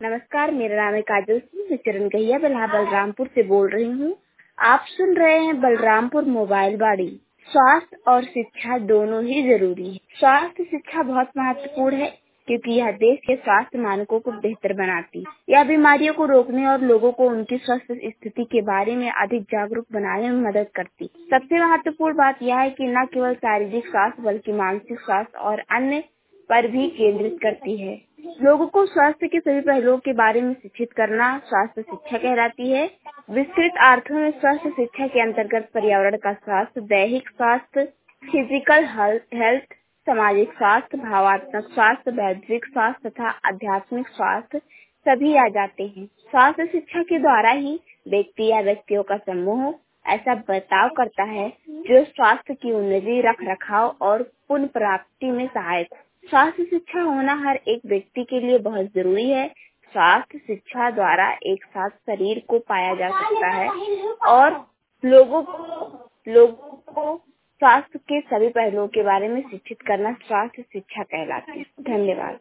नमस्कार, मेरा नाम है काजल सिंह। मैं चरण गहिया बलरामपुर से बोल रही हूँ। आप सुन रहे हैं बलरामपुर मोबाइल बाड़ी। स्वास्थ्य और शिक्षा दोनों ही जरूरी है। स्वास्थ्य शिक्षा बहुत महत्वपूर्ण है क्योंकि यह देश के स्वास्थ्य मानकों को बेहतर बनाती है। यह बीमारियों को रोकने और लोगों को उनकी स्वास्थ्य स्थिति के बारे में अधिक जागरूक बनाने में मदद करती है। सबसे महत्वपूर्ण बात यह है कि न केवल शारीरिक स्वास्थ्य बल्कि मानसिक स्वास्थ्य और अन्य पर भी केंद्रित करती है। लोगों को स्वास्थ्य के सभी पहलुओं के बारे में शिक्षित करना स्वास्थ्य शिक्षा कहलाती है। विस्तृत अर्थों में स्वास्थ्य शिक्षा के अंतर्गत पर्यावरण का स्वास्थ्य, दैहिक स्वास्थ्य, फिजिकल हेल्थ, सामाजिक स्वास्थ्य, भावात्मक स्वास्थ्य, वैज्ञानिक स्वास्थ्य तथा आध्यात्मिक स्वास्थ्य सभी आ जाते हैं। स्वास्थ्य शिक्षा के द्वारा ही व्यक्ति या व्यक्तियों का समूह ऐसा बर्ताव करता है जो स्वास्थ्य की उन्नति, रख रखाव और पुनः प्राप्ति में सहायक हो। स्वास्थ्य शिक्षा होना हर एक व्यक्ति के लिए बहुत जरूरी है। स्वास्थ्य शिक्षा द्वारा एक साथ शरीर को पाया जा सकता है और लोगों को स्वास्थ्य के सभी पहलुओं के बारे में शिक्षित करना स्वास्थ्य शिक्षा कहलाती है। धन्यवाद।